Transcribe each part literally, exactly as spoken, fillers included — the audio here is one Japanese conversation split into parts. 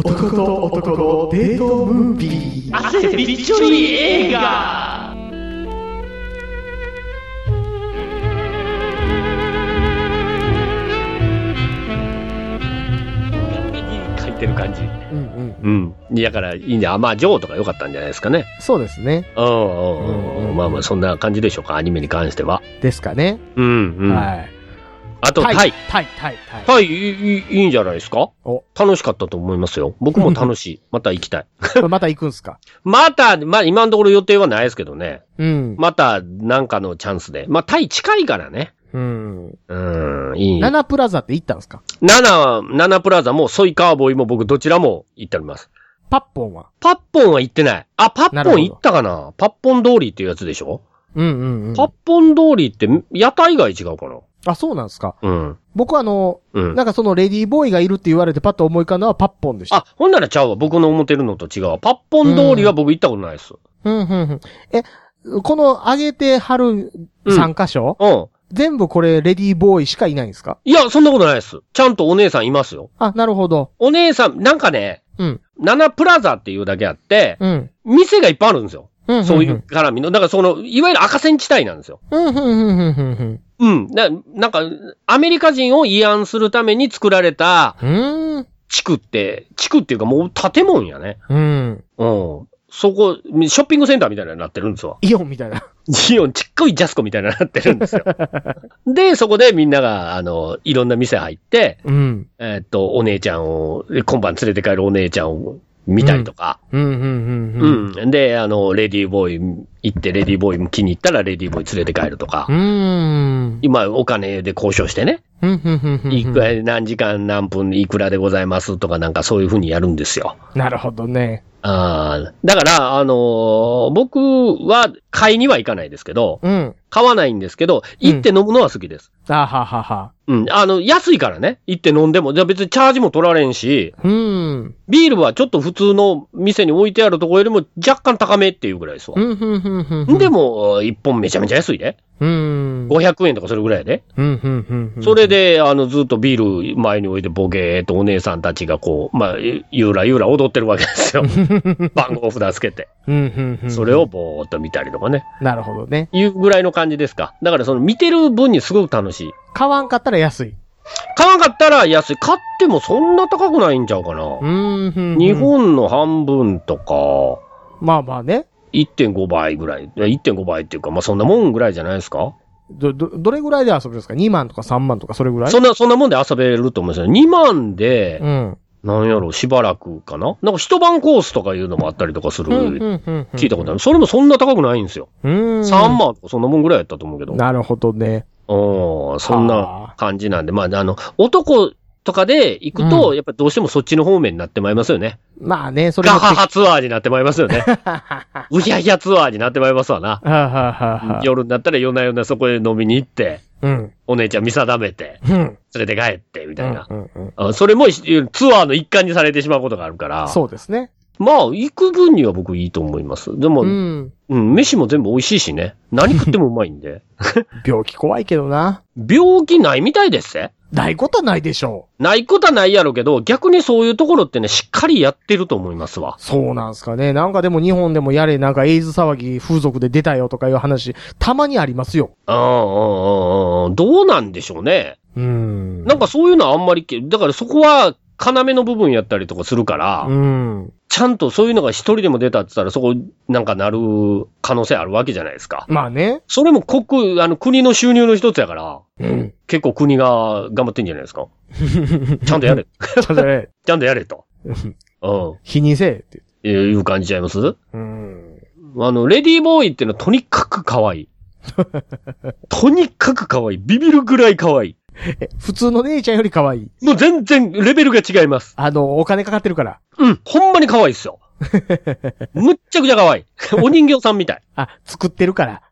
男と男のデートムービー。 汗びっちょり映画。書いてる感じ。うんうん。うん。だからいいんで、あ、まあジョーとか良かったんじゃないですかね。 そうですね。 うんうんうん。まあまあそんな感じでしょうか、アニメに関しては。 ですかね。 うんうん。はい。あと、タイ。タイ、 タイ、タイ。 タイ、いい、いいんじゃないですか？お。楽しかったと思いますよ。僕も楽しい。また行きたい。 また行くんすか？また、まあ今のところ予定はないですけどね。うん。また、なんかのチャンスで。まあタイ近いからね。うん。うん、いい。 ナナプラザって行ったんですか？ ナナ、ナナプラザもソイカーボーイも僕どちらも行っております。 パッポンは？ パッポンは行ってない。あ、パッポン行ったかな？パッポン通りっていうやつでしょ？うんうんうん。パッポン通りって屋台街違うかな？ あ、そうなんですか。うん。僕はあの、うん、なんかそのレディーボーイがいるって言われてパッと思い浮かんだのはパッポンでした。 あ、ほんならちゃうわ。僕の思ってるのと違う。パッポン通りは僕行ったことないです。うん、うん、うん。 え、この上げてはるさん箇所、うん、うん。全部これレディーボーイしかいないんですか？ いや、そんなことないです。ちゃんとお姉さんいますよ。 あ、なるほど。 お姉さん、なんかね、うん。ナナプラザっていうだけあって、うん。店がいっぱいあるんですよ。うんうんうん、そういう絡みの。だからその、いわゆる赤線地帯なんですよ。うん、うん、うん、うん、うん。うん。な、なんか、アメリカ人を慰安するために作られた、地区って、地区っていうかもう建物やね。うん。うん。そこ、ショッピングセンターみたいなのになってるんですわ。 イオンみたいな。 イオン、ちっこいジャスコみたいなのになってるんですよ。で、そこでみんなが、あの、いろんな店入って、うん。えー、っと、お姉ちゃんを、今晩連れて帰るお姉ちゃんを、見たりとか。うん、うん、うん、うん。うん。で、あの、レディーボーイ行って、レディーボーイも気に入ったらレディーボーイ連れて帰るとか。うん。今、お金で交渉してね。うん、うん、うん。いくら、何時間何分いくらでございますとかなんかそういう風にやるんですよ。 なるほどね。 ああ。だから、あのー、僕は買いには行かないですけど。うん。買わないんですけど、行って飲むのは好きです。 うん、あははは。 うん。あの、安いからね。行って飲んでも。じゃ別にチャージも取られんし。うん。ビールはちょっと普通の店に置いてあるところよりも若干高めっていうぐらいですわ。うん、うん、うん、うん。でも、一本めちゃめちゃ安いで。うん。ごひゃくえんとかそれぐらいで。うん、うん、うん。それで、あの、ずっとビール前に置いてボケーとお姉さんたちがこう、まあ、ゆらゆら踊ってるわけですよ。番号札つけて。うん、うん、うん。それをぼーっと見たりとかね。 なるほどね。 いうぐらいの感じですか。だからその見てる分にすごく楽しい。 買わんかったら安い。 買わんかったら安い。買ってもそんな高くないんちゃうかな。うん、うん。日本の半分とか。 まあまあね。 いってんごばいぐらい。いってんごばいっていうか、まあそんなもんぐらいじゃないですか。 ど、ど、どれぐらいで遊べるんですか？ に 万とかさんまんとかそれぐらい？ そんな、そんなもんで遊べると思うんですよ。にまんで、うん。なんやろ、しばらくかな？なんか一晩コースとかいうのもあったりとかする。聞いたことある。それもそんな高くないんですよ。うん。さんまんとかそんなもんぐらいやったと思うけど。 なるほどね。 うん、そんな感じなんで、まあ、あの、男とかで行くと、うん、やっぱりどうしてもそっちの方面になってまいりますよね。 まあね、それガハハツアーになってまいりますよね。うひゃひゃツアーになってまいりますわな。夜になったら夜な夜なそこへ飲みに行って、うん、お姉ちゃん見定めて、うん、連れて帰って、みたいな、うんうんうん。それもツアーの一環にされてしまうことがあるから。 そうですね。 まあ、行く分には僕いいと思います。でも、うん、うん、飯も全部美味しいしね。何食ってもうまいんで。 病気怖いけどな。 病気ないみたいですね。 ないことはないでしょう。ないことはないやろうけど、逆にそういうところってね、しっかりやってると思いますわ。 そうなんすかね。なんかでも日本でもやれ、なんかエイズ騒ぎ風俗で出たよとかいう話、たまにありますよ。 ああ、ああ、どうなんでしょうね。うん。なんかそういうのはあんまり、だからそこは、要の部分やったりとかするから、うん、ちゃんとそういうのが一人でも出たって言ったらそこなんかなる可能性あるわけじゃないですか。 まあね。 それも国、あの国の収入の一つやから、うん、結構国が頑張ってんじゃないですか。ちゃんとやれ。ちゃんとやれ。ちゃんとやれと。うん。 日にせえって。 いう感じちゃいます？うん。あの、レディーボーイってのはとにかく可愛い。とにかく可愛い。ビビるぐらい可愛い。 普通の姉ちゃんより可愛い。 もう全然レベルが違います。 あの、お金かかってるから。 うん、ほんまに可愛いっすよ。むっちゃくちゃ可愛い。お人形さんみたい。 あ、作ってるから。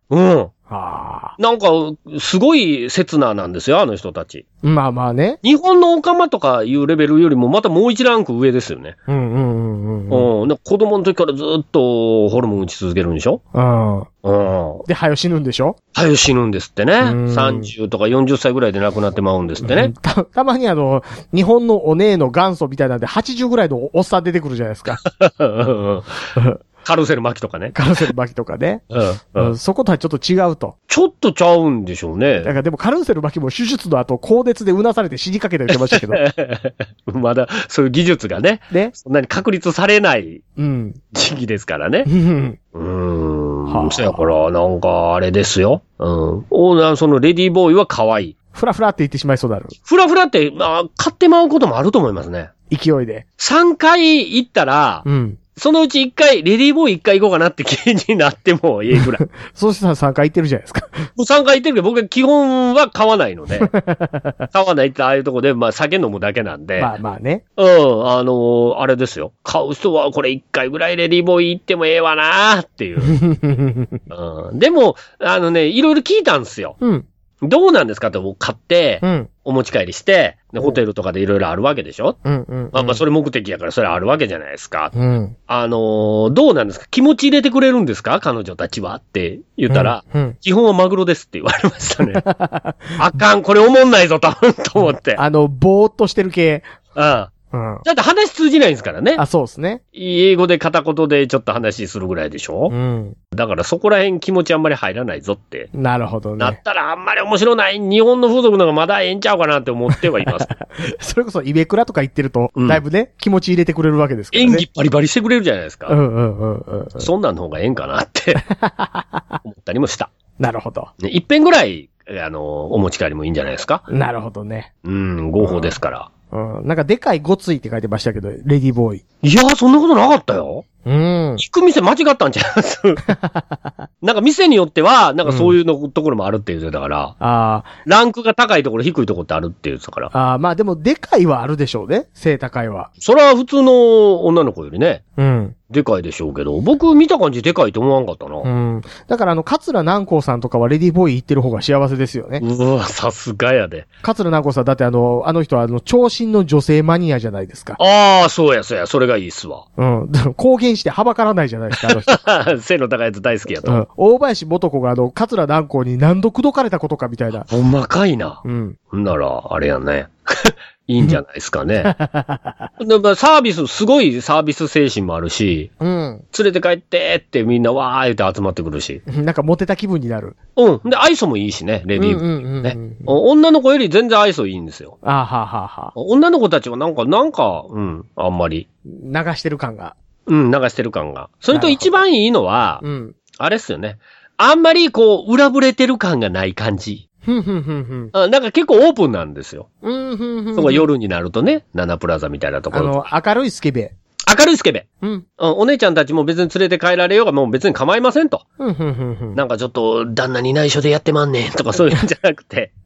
うん。あなんか、すごい刹那なんですよ、あの人たち。 まあまあね。 日本のオカマとかいうレベルよりもまたもう一ランク上ですよね。 うんうんうんうん。 うん。で子供の時からずっとホルモン打ち続けるんでしょ？うん。 うん。で、早死ぬんでしょ？ 早死ぬんですってね。さんじゅうとかよんじゅっさいぐらいで亡くなってまうんですってね。 た、たまにあの、日本のお姉の元祖みたいなんではちじゅうぐらいのおっさん出てくるじゃないですか。 カルセル巻きとかね。 カルセル巻きとかね。うん、うん。そことはちょっと違うと。 ちょっとちゃうんでしょうね。 だからでもカルセル巻きも手術の後、高熱でうなされて死にかけて言ってましたけど。まだ、そういう技術がね。ね。そんなに確立されない時期ですからね。うん。うーん。そやから、なんか、あれですよ。うん。オーナー、そのレディーボーイは可愛い。 フラフラって言ってしまいそうだる。 フラフラって、まあ、買ってまうこともあると思いますね。 勢いで。 さんかい行ったら、うん。そのうちいっかい、レディーボーイいっかい行こうかなって気になってもいいぐらい。 そうしたらさんかい行ってるじゃないですか。 もうさんかい行ってるけど、僕は基本は買わないので。買わないってああいうとこで、まあ酒飲むだけなんで。 まあまあね。 うん、あのー、あれですよ。買う人はこれいっかいぐらいレディーボーイ行ってもええわなーっていう。うん、でも、あのね、いろいろ聞いたんですよ。うん。どうなんですかって買って、うん、お持ち帰りして、でホテルとかでいろいろあるわけでしょ、うんうんうん、まあまあそれ目的やからそれあるわけじゃないですか。うん、あのー、どうなんですか気持ち入れてくれるんですか彼女たちはって言ったら、うんうん、基本はマグロですって言われましたね。あかん、これおもんないぞと思って。 あの、ぼーっとしてる系。 うん。うん、だって話通じないんですからね。 あ、そうですね。 英語で片言でちょっと話するぐらいでしょうん。だからそこら辺気持ちあんまり入らないぞって。 なるほどね。 なったらあんまり面白ない日本の風俗の方がまだええんちゃうかなって思ってはいます。 それこそイベクラとか言ってると、うん、だいぶね、気持ち入れてくれるわけですからね。 演技バリバリしてくれるじゃないですか。うんうんうんうん、うん。そんなんの方がええんかなって思ったりもした。 なるほど。 ね、一遍ぐらい、あの、お持ち帰りもいいんじゃないですか。 なるほどね。 うん、合法ですから。 うん。なんかでかいごついって書いてましたけど、レディーボーイ。 いやー、そんなことなかったよ。うん。行く店間違ったんちゃいますなんか店によっては、なんかそういうの、うん、ところもあるって言ってたから。ああ。ランクが高いところ、低いところってあるって言ってたから。 ああ、まあでも、でかいはあるでしょうね。背高いは。 それは普通の女の子よりね。うん。でかいでしょうけど、僕見た感じでかいと思わんかったな。 うん。だからあの、桂南光さんとかはレディーボーイ行ってる方が幸せですよね。 うわ、さすがやで。 桂南光さん、だってあの、あの人はあの、長身の女性マニアじゃないですか。 ああ、そうや、そうや、それがいいっすわ。 うん。公言してはばからないじゃないですか、あの人。背の高いやつ大好きやと。うん。 大林素子があの、桂南光に何度口説かれたことかみたいな。 ほんまかいな。うん。ほんなら、あれやね。いいんじゃないですかね。でサービス、すごいサービス精神もあるし、うん。連れて帰ってってみんなわー言って集まってくるし。 なんかモテた気分になる。 うん。で、愛想もいいしね、レディー。うんうんうんうん、ね。女の子より全然愛想いいんですよ。 あははは。 女の子たちはなんか、なんか、うん、あんまり。 流してる感が。 うん、流してる感が。それと一番いいのは、うん、あれっすよね。あんまりこう、裏ぶれてる感がない感じ。ふんふんふんふん。なんか結構オープンなんですよ。うんふんふん。そこ夜になるとね、ナナプラザみたいなところ。 あの、明るいスケベ。 明るいスケベ。うん。お姉ちゃんたちも別に連れて帰られようがもう別に構いませんと。うんふんふんふん。なんかちょっと、旦那に内緒でやってまんねんとかそういうんじゃなくて。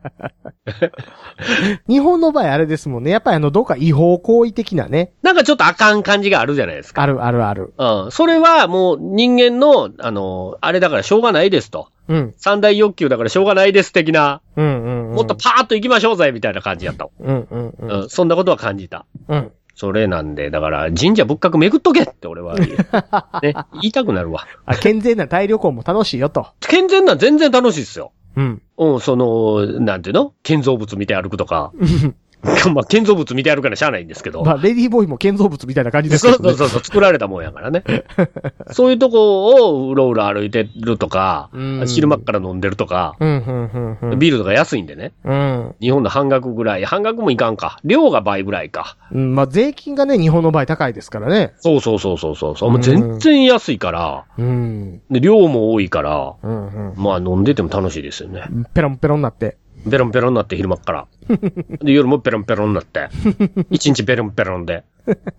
日本の場合あれですもんね。やっぱりあの、どうか違法行為的なね。 なんかちょっとあかん感じがあるじゃないですか。 あるあるある。 うん。それはもう人間の、あの、あれだからしょうがないですと。うん。三大欲求だからしょうがないです的な。うんうん、うん。もっとパーッと行きましょうぜみたいな感じやった。うんうんうん。うん。そんなことは感じた。うん。それなんで、だから神社仏閣巡っとけって俺は、ね、言いたくなるわ。 あ、健全なタイ旅行も楽しいよと。 健全な全然楽しいですよ。うん。うん、その、なんていうの建造物見て歩くとか。まあ、建造物見てやるからしゃあないんですけど。 まあ、レディーボーイも建造物みたいな感じですけどね。 そうそうそう、作られたもんやからね。そういうとこをうろうろ歩いてるとか、昼間っから飲んでるとか、うんうんうんうん、ビールとか安いんでね、うん。日本の半額ぐらい、半額もいかんか。量が倍ぐらいか。 うん、まあ、税金がね、日本の場合高いですからね。 そうそうそうそうそう。もう全然安いから、うん、で量も多いから、うんうん、まあ飲んでても楽しいですよね。 ペロンペロンになって。 ベロンベロンになって昼間っから。で、夜もベロンベロンになって。一日ベロンベロンで。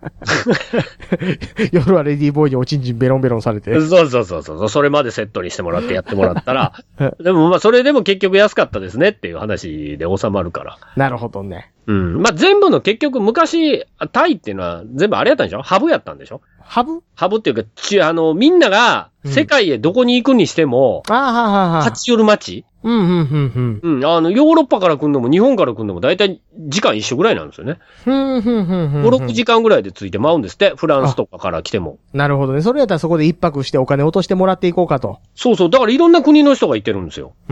夜はレディーボーイにおちんちんベロンベロンされて。 そうそうそうそう。それまでセットにしてもらってやってもらったら。でもまあそれでも結局安かったですねっていう話で収まるから。 なるほどね。 うん。まあ全部の結局昔、タイっていうのは全部あれやったんでしょ？ハブやったんでしょ？ ハブ？ ハブっていうか、ち、あの、みんなが世界へどこに行くにしても、 うん、ああ、はあ、はあ。 立ち寄る街？ うん、うん、うん、 うん。うん。あの、ヨーロッパから来るのも日本から来るのも大体時間一緒ぐらいなんですよね。 うん、うん、うん、うん。 ご、ろくじかんぐらいで着いてまうんですって。フランスとかから来ても。 なるほどね。それやったらそこで一泊してお金落としてもらっていこうかと。 そうそう。だからいろんな国の人がいてるんですよ。 うん。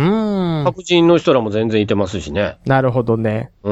白人の人らも全然いてますしね。 なるほどね。 うん。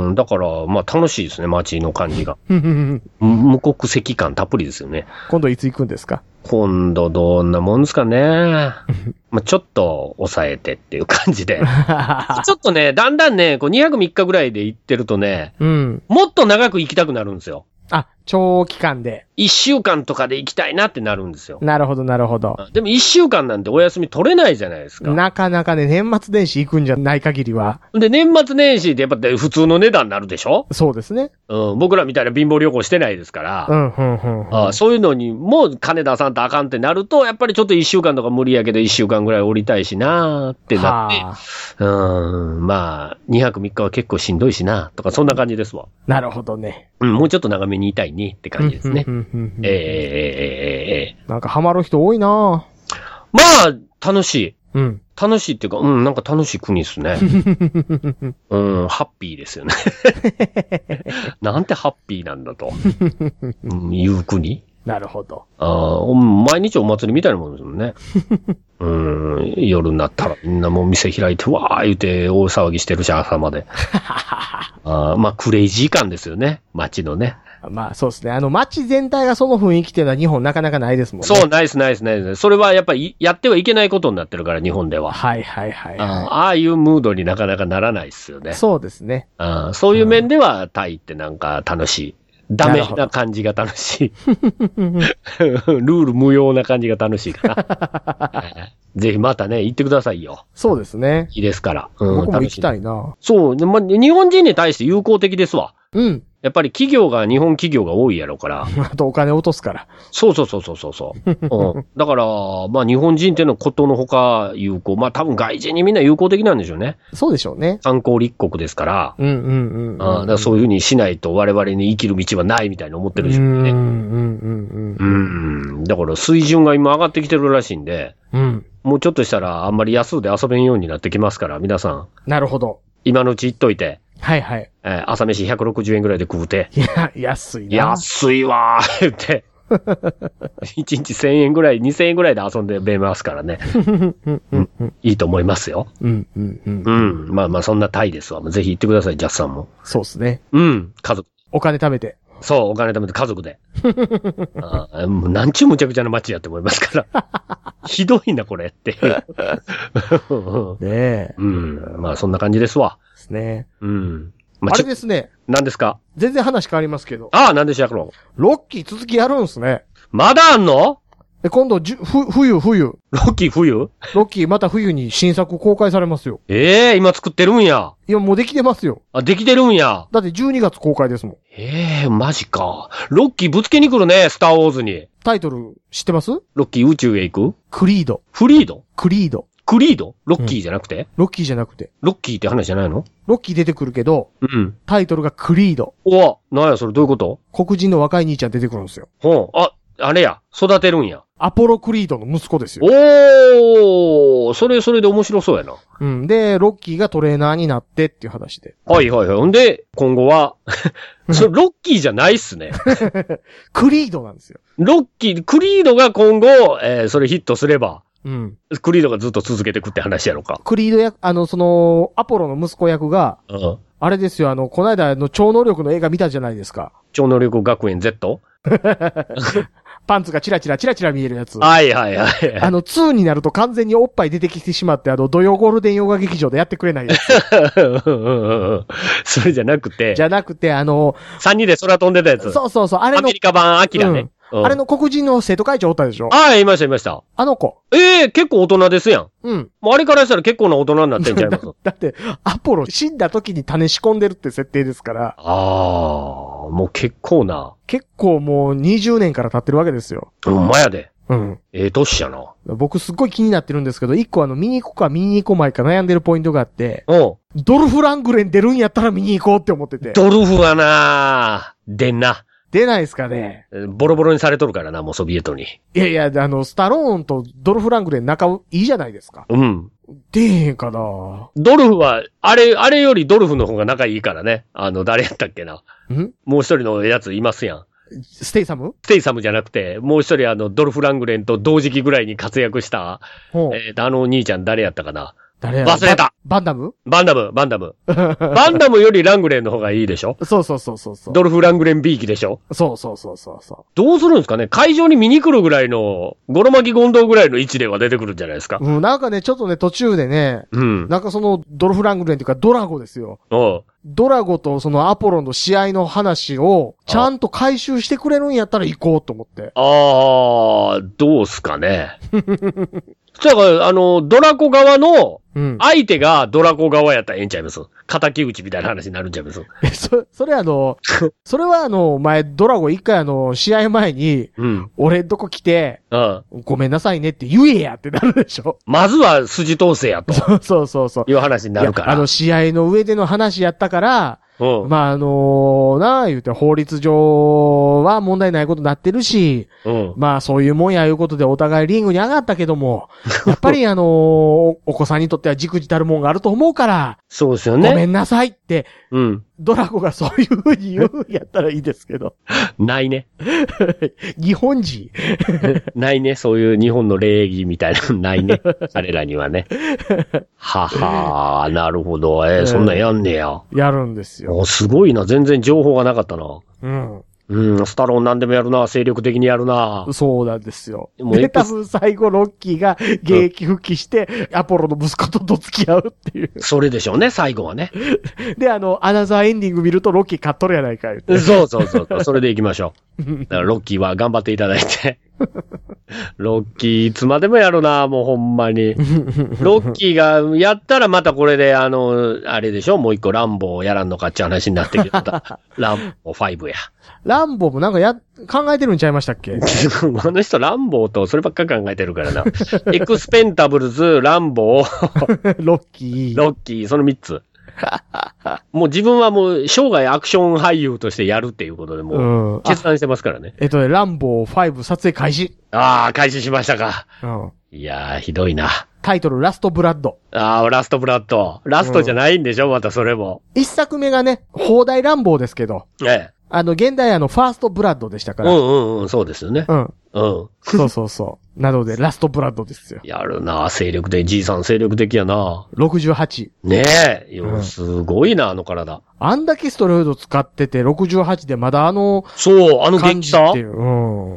だから、まあ楽しいですね、街の感じが。無国籍感たっぷりですよね。 今度いつ行くんですか？ 今度どんなもんですかね。まあちょっと抑えてっていう感じで。ちょっとね、だんだんね、こうにはくみっかぐらいで行ってるとね、うん、もっと長く行きたくなるんですよ。 あ、長期間で。 一週間とかで行きたいなってなるんですよ。 なるほど、なるほど。 でも一週間なんてお休み取れないじゃないですか。 なかなかね、年末年始行くんじゃない限りは。 で、年末年始ってやっぱ普通の値段になるでしょ？ そうですね。 うん、僕らみたいな貧乏旅行してないですから。うん、うん、うん。ああ、そういうのにもう金出さんとあかんってなると、やっぱりちょっと一週間とか無理やけど一週間ぐらい降りたいしなーってなって。うん、まあ、にはくみっかは結構しんどいしなとか、そんな感じですわ。 なるほどね。 うん、もうちょっと長めにいたいねって感じですね。ええええええ。 なんかハマる人多いなぁ。 まあ、楽しい。うん。楽しいっていうか、うん、なんか楽しい国ですね。うん、ハッピーですよね。なんてハッピーなんだと。うん、いう国？ なるほど。 ああ、毎日お祭りみたいなもんですもんね。うん、夜になったらみんなもう店開いて、わー言うて大騒ぎしてるし、朝まで。あまあ、クレイジー感ですよね。街のね。 まあ、そうですね。あの、街全体がその雰囲気っていうのは日本なかなかないですもんね。 そう、ナイスナイスナイス。それはやっぱりやってはいけないことになってるから、日本では。 はいはいはい、はい。 あ, ああいうムードになかなかならないですよね。 そうですね。 あそういう面では、タイってなんか楽しい。ダメな感じが楽しい。ルール無用な感じが楽しいかな。ぜひまたね、行ってくださいよ。 そうですね。 いいですから。 うん、僕も行きたいな。 そう、ま、日本人に対して友好的ですわ。うん。やっぱり企業が日本企業が多いやろから。 あとお金落とすから。 そうそうそうそうそう、うん。だから、まあ日本人っていうのはことのほか友好。まあ多分外人にみんな友好的なんでしょうね。 そうでしょうね。 観光立国ですから。うんうんうん、うん。あだからそういうふうにしないと我々に生きる道はないみたいに思ってるでしょうね。うんうんうんうん。うん。だから水準が今上がってきてるらしいんで。うん。もうちょっとしたらあんまり安うで遊べんようになってきますから、皆さん。 なるほど。 今のうち行っといて。 はいはい。 えー、朝飯ひゃくろくじゅうえんぐらいで食うて。 いや、安いな。 安いわー、言って。いちにちせんえんぐらい、にせんえんぐらいで遊んでべますからね。うん、いいと思いますよ。うんうんうん。うん。まあまあそんなタイですわ。ぜひ行ってください、ジャスさんも。 そうですね。 うん。家族。 お金貯めて。 そう、お金貯めて家族で。あもうなんちゅうむちゃくちゃな街やって思いますから。ひどいな、これっていう。ねえ。うん。まあそんな感じですわ。 ですね。 うん。 まあ、あれですね。 何ですか？ 全然話変わりますけど。 ああ、何でしょう、ロロッキー続きやるんすね。 まだあんの？ で、今度、じゅ、ふ、冬、冬。 ロッキー冬？ロッキーまた冬に新作公開されますよ。 ええー、今作ってるんや。 いや、もうできてますよ。 あ、できてるんや。 だってじゅうにがつ公開ですもん。 ええー、マジか。ロッキーぶつけに来るね、スターウォーズに。 タイトル、知ってます？ ロッキー宇宙へ行く？ クリード。 フリード？ クリード。 クリード？ロッキーじゃなくて、うん、 ロッキーじゃなくて。 ロッキーって話じゃないの？ ロッキー出てくるけど、うん。タイトルがクリード。 おわ、なんやそれどういうこと？ 黒人の若い兄ちゃん出てくるんですよ。 ほう、あ、あれや、育てるんや。 アポロクリードの息子ですよ。 おー、それそれで面白そうやな。 うん。で、ロッキーがトレーナーになってっていう話で。 はいはいはい。んで、今後は、それロッキーじゃないっすね。 クリードなんですよ。 ロッキー、クリードが今後、えー、それヒットすれば、うん。クリードがずっと続けていくって話やろか。 クリード役、あの、その、アポロの息子役が、うん。あれですよ、あの、この間の超能力の映画見たじゃないですか。 超能力学園 Z？ パンツがチラチラチラチラ見えるやつ。 はいはいはい。あの、ツーになると完全におっぱい出てきてしまって、あの、土曜ゴールデンヨガ劇場でやってくれないやつ。 それじゃなくて。 じゃなくて、あの、 さんにんで空飛んでたやつ。 そうそうそう、あれの。 アメリカ版アキラね。うんうん、あれの黒人の生徒会長おったでしょ？ ああ、いました、いました。 あの子。 ええー、結構大人ですやん。 うん。 もうあれからしたら結構な大人になってんちゃいます？ だ, だって、アポロ死んだ時に種仕込んでるって設定ですから。 ああ、もう結構な。 結構もうにじゅうねんから経ってるわけですよ。 ほんまやで。 うん。 ええ年やな。 僕すっごい気になってるんですけど、一個あの見に行こうか見に行こうまいか悩んでるポイントがあって、 おう。 ドルフ・ラングレン出るんやったら見に行こうって思ってて。 ドルフはな出んな。 出ないですかね。 ボロボロにされとるからな、もうソビエトに。 いやいや、あの、スタローンとドルフ・ラングレン仲いいじゃないですか。 うん。 出えへんかな。 ドルフは、あれ、あれよりドルフの方が仲いいからね。あの、誰やったっけな。 んもう一人のやついますやん。 ステイサムステイサムじゃなくて、もう一人あの、ドルフ・ラングレンと同時期ぐらいに活躍した、えー、あのお兄ちゃん誰やったかな。 誰や忘れたバンダムバンダム、バンダム。バンダムよりラングレンの方がいいでしょ？ そうそうそうそうそう。 ドルフ・ラングレン B 機でしょ？ そうそうそうそうそう。 どうするんですかね？会場に見に来るぐらいの、ゴロマキゴンドウぐらいの位置では出てくるんじゃないですか？ うん、なんかね、ちょっとね、途中でね、うん。なんかその、ドルフ・ラングレンっていうか、ドラゴですよ。 おう。 ドラゴとそのアポロの試合の話を、ちゃんと回収してくれるんやったら行こうと思って。 あー、どうすかね。だから、あの、ドラコ側の、相手がドラコ側やったらええんちゃいます？敵討ちみたいな話になるんちゃいます？ え、そ、それあの、それはあの、前、ドラゴ一回あの、試合前に、うん、俺どこ来て、うん、ごめんなさいねって言えやってなるでしょ？ まずは筋通せやと。 そうそうそうそう。 いう話になるから。 あの、試合の上での話やったから、うん、まあ、あのー、なあ、言うて、法律上は問題ないことになってるし、うん、まあ、そういうもんやいうことでお互いリングに上がったけども、やっぱりあのー、お子さんにとっては忸怩たるもんがあると思うから、 そうですよね。 ごめんなさいって、 うん。 ドラゴがそういう風に言うんやったらいいですけど。 ないね。 日本人ないね。そういう日本の礼儀みたいなのないね。彼らにはね。ははー、なるほど。えー、そんなんやんねや。 やるんですよ。 すごいな。全然情報がなかったな。 うん。 うん、スタローン何でもやるな。精力的にやるな。 そうなんですよ。で、多分最後ロッキーが現役復帰して、うん、アポロの息子とどつき合うっていう。 それでしょうね、最後はね。 で、あの、アナザーエンディング見るとロッキー買っとるやないかい。 そうそうそう。それで行きましょう。だからロッキーは頑張っていただいて。ロッキーいつまでもやるな、もうほんまに。ロッキーがやったらまたこれで、あの、あれでしょ、もう一個ランボーをやらんのかって話になってきた。ランボーごや。 ランボーもなんかや、考えてるんちゃいましたっけ？ あの人ランボーとそればっかり考えてるからな。エクスペンタブルズ、ランボー、 ロッキー。 ロッキー、その三つ。もう自分はもう生涯アクション俳優としてやるっていうことでもう決断してますからね。 えっとね、ランボーご撮影開始。 ああ、開始しましたか。 うん。 いやー、ひどいな。 タイトル、ラストブラッド。 ああ、ラストブラッド。ラストじゃないんでしょ、うん、またそれも。 一作目がね、砲台ランボーですけど。 ええ。 あの、現代あの、ファーストブラッドでしたから。 うんうんうん、そうですよね。 うん。 うん。 そうそうそう。なので、ラストブラッドですよ。 やるな、精力的。じいさん精力的やな。 ろくじゅうはち。 ねえ。うん、すごいな、あの体。 あんだけストロイド使ってて、ろくじゅうはちでまだあの、 そう、あの元気さ。 うん。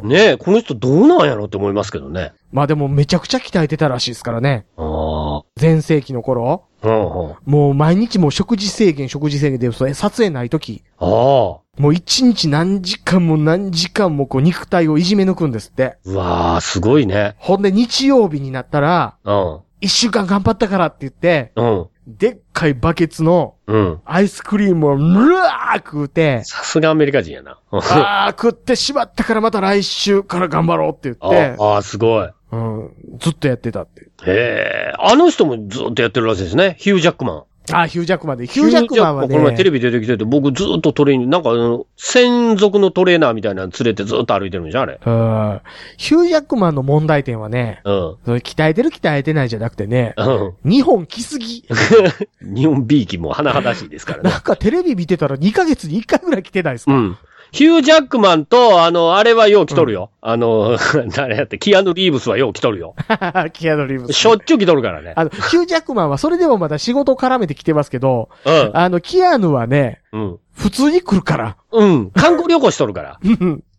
ねえ、この人どうなんやろって思いますけどね。 まあでもめちゃくちゃ鍛えてたらしいですからね。 ああ。 前世紀の頃。 うんうん、 もう毎日も食事制限、食事制限で、それ撮影ないとき。 ああ。 もう一日何時間も何時間もこう肉体をいじめ抜くんですって。 うわー、すごいね。 ほんで日曜日になったら、 うん。 一週間頑張ったからって言って、 うん。 でっかいバケツの、 うん。 アイスクリームをぬらー食うて、 さすがアメリカ人やな。 あー、食ってしまったからまた来週から頑張ろうって言って。 ああ、すごい。 うん。ずっとやってたって。 へえ。あの人もずっとやってるらしいですね。ヒュージャックマン。 あ、ヒュージャックマンで。ヒュージャックマンはね。 この前テレビ出てきてて、僕ずっとトレーニング、なんかあの、専属のトレーナーみたいなの連れてずっと歩いてるんじゃん、あれ。 うん。ヒュージャックマンの問題点はね。 うん。 それ鍛えてる鍛えてないじゃなくてね。 うん。 日本来すぎ。 日本 B 期も甚だしいですからね。 なんかテレビ見てたらにかげつにいっかいぐらい来てないですか？ うん。ヒュージャックマンと、あの、あれはよう来とるよ。うん、あの、誰やって、キアヌ・リーブスはよう来とるよ。 キアヌ・リーブス。 しょっちゅう来とるからね。 あの、ヒュージャックマンはそれでもまだ仕事を絡めて来てますけど、 うん。 あの、キアヌはね、 うん。 普通に来るから。 うん。観光旅行しとるから。 うん。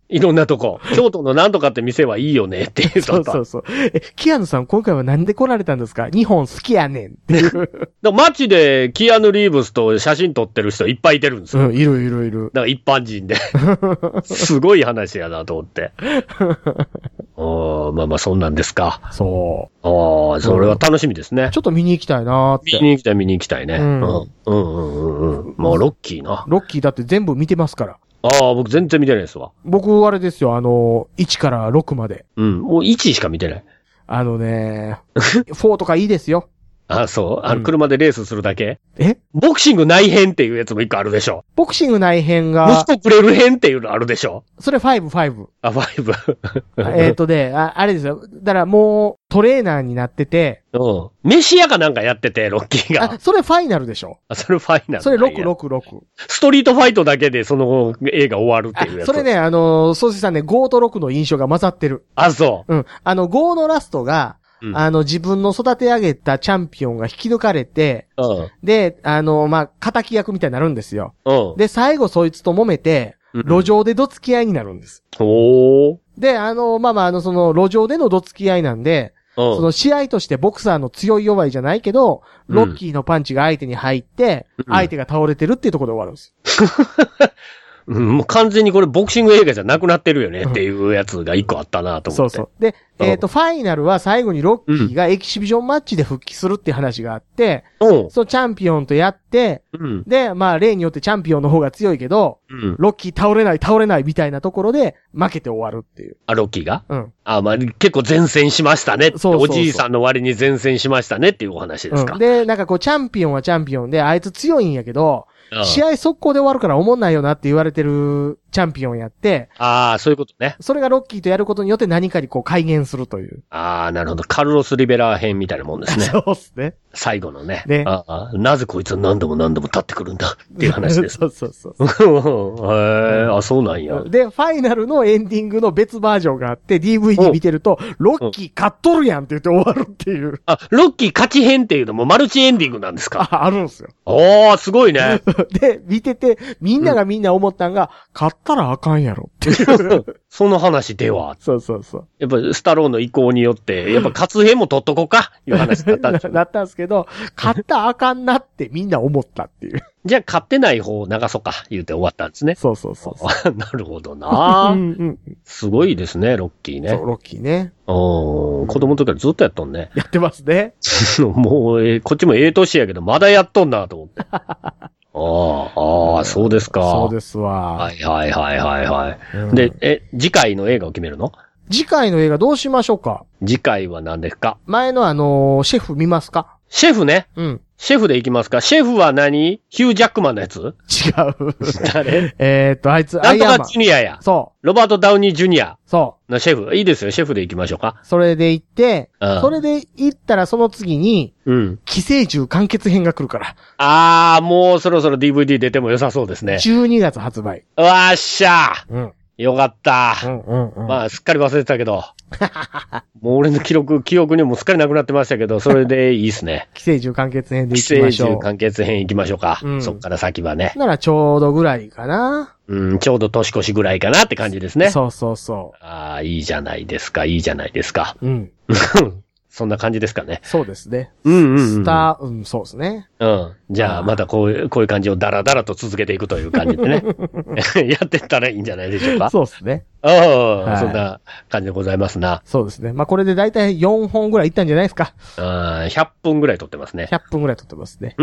いろんなとこ。京都のなんとかって店はいいよねっていう。 そうそうそう。え、キアヌさん今回はなんで来られたんですか？日本好きやねんっていう。 街でキアヌ・リーブスと写真撮ってる人いっぱいいてるんですよ。 うん、いるいるいる。 だから一般人で。すごい話やなと思って。あまあまあそんなんですか。 そう。 ああ、それは楽しみですね、うん。 ちょっと見に行きたいなーって。 見に行きたい見に行きたいね。うん。うんうんうんうん。まあロッキーな。 ロッキーだって全部見てますから。 ああ、僕全然見てないですわ。 僕、あれですよ、あの、いちからろくまで。 うん、もういちしか見てない。 あのね、よんとかいいですよ。 あ、そうあの、車でレースするだけ、 うん、えボクシング内編っていうやつも一個あるでしょ。 ボクシング内編が。 息子くれる編っていうのあるでしょ。 それご、ご。 あ、ご。 えっとで、あ、あれですよ。だからもう、トレーナーになってて。 うん。メシアかなんかやってて、ロッキーが。 あ、それファイナルでしょ。 あ、それファイナル。 それろく、ろく、ろく。 ストリートファイトだけでその映画終わるっていうやつ。 それね、あの、ソーシさんね、ごとろくの印象が混ざってる。 あ、そう。 うん。あの、ごのラストが、うん、あの、自分の育て上げたチャンピオンが引き抜かれて、うん、で、あの、まあ、仇役みたいになるんですよ。うん、で、最後そいつと揉めて、路上でどつき合いになるんです。 うん、おー。 で、あの、まあまあ、あの、その、路上でのどつき合いなんで、うん、その試合としてボクサーの強い弱いじゃないけど、ロッキーのパンチが相手に入って、うん、相手が倒れてるっていうところで終わるんです。 うん、もう完全にこれボクシング映画じゃなくなってるよねっていうやつが一個あったなと思って。 そうそう。で、えっと、ファイナルは最後にロッキーがエキシビジョンマッチで復帰するっていう話があって、うん、そのチャンピオンとやって、うん、で、まあ例によってチャンピオンの方が強いけど、うん、ロッキー倒れない倒れないみたいなところで負けて終わるっていう。 あ、ロッキーがうん。 あ、まあ結構前線しましたね。そうそうそう。おじいさんの割に前線しましたねっていうお話ですか。 うん、で、なんかこうチャンピオンはチャンピオンで、あいつ強いんやけど、試合速攻で終わるから思んないよなって言われてるチャンピオンやって。 ああ、そういうことね。 それがロッキーとやることによって何かにこう改元するという。 ああ、なるほど。カルロス・リベラー編みたいなもんですね。 そうですね。 最後のね。 ね。 ああ、なぜこいつは何度も何度も立ってくるんだっていう話です。 そうそうそう。 へえ、あ、そうなんや。 で、ファイナルのエンディングの別バージョンがあって、ディーブイディー 見てると、ロッキー勝っとるやんって言って終わるっていう。 あ、ロッキー勝ち編っていうのもマルチエンディングなんですか？ あ、あるんですよ。 おー、すごいね。 で、見てて、みんながみんな思ったんが、うん、勝ったらあかんやろっていう。 その話では。 そうそうそう。 やっぱスタローの意向によって、やっぱ勝つ編も取っとこうか、いう話だったんですよ。 だったんですけど、勝ったらあかんなってみんな思ったっていう。 じゃあ勝ってない方を流そうか、言うて終わったんですね。 そうそうそうそう。なるほどなすごいですね、ロッキーね。 そう、ロッキーね。 おー、子供の時からずっとやっとんね。 やってますね。 もう、えー、こっちもええ年やけど、まだやっとんなと思って。ああ、ああ、そうですか。 そうですわ。 はいはいはいはいはい。うん、で、え、次回の映画を決めるの？ 次回の映画どうしましょうか？ 次回は何ですか？ 前のあのー、シェフ見ますか？ シェフね。 うん。 シェフでいきますか？シェフは何？ヒュー・ジャックマンのやつ？違う。誰？ えーっと、あいつ、 なんとかジュニアや。 そう。 ロバート・ダウニー・ジュニア。 そう。 のシェフ。いいですよ。シェフでいきましょうか。 それで行って、 うん、 それで行ったらその次に、うん。寄生獣完結編が来るから。 あー、もうそろそろ ディーブイディー 出ても良さそうですね。 じゅうにがつ発売。 うわーっしゃー。 うん。 よかった。 うんうんうん。 まあ、すっかり忘れてたけど。もう俺の記録、記憶にもすっかりなくなってましたけど、それでいいっすね。 寄生獣完結編で行きましょう。 寄生獣完結編行きましょうか。うん、そっから先はね。 ならちょうどぐらいかな。 うん、ちょうど年越しぐらいかなって感じですね。 そうそうそう。 ああ、いいじゃないですか、いいじゃないですか。 うん。 そんな感じですかね。 そうですね。 うんうん、うん。 スター、うん、そうですね。 うん。じゃあ、またこういう、こういう感じをダラダラと続けていくという感じでね。やってったらいいんじゃないでしょうか。 そうですね。 ああ、はい、そんな感じでございますな。 そうですね。まあ、これでだいたいよんほんぐらいいったんじゃないですか。 ああ、ひゃっぷんぐらい撮ってますね。 ひゃっぷんぐらい撮ってますね。 うん。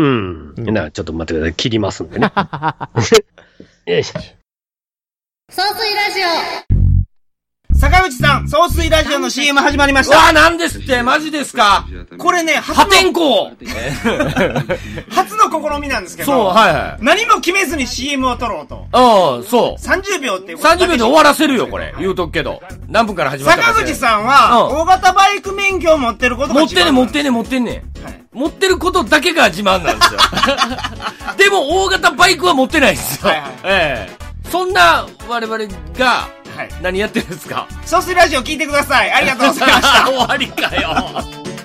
うん、な、ちょっと待ってください。切りますんでね。よいしょ。 総水ラジオ。 坂口さん、総水ラジオの シーエム 始まりました。 うわ、なんですってマジですか？ これね、 破天荒初の試みなんですけど。 そう、はいはい。 何も決めずに シーエム を撮ろうと。 ああ、そう。 さんじゅうびょうっていうさんじゅうびょうで終わらせるよ、これ。言うとくけど。何分から始まったか。 坂口さんは、大型バイク免許を持ってることが自慢。持ってんねん、持ってんねん、持ってんねん。はい、持ってることだけが自慢なんですよ。でも、大型バイクは持ってないんですよ。はいはい、ええー。そんな我々が、はい、何やってるんですか？ 総水ラジオ聞いてください。ありがとうございました。 終わりかよ。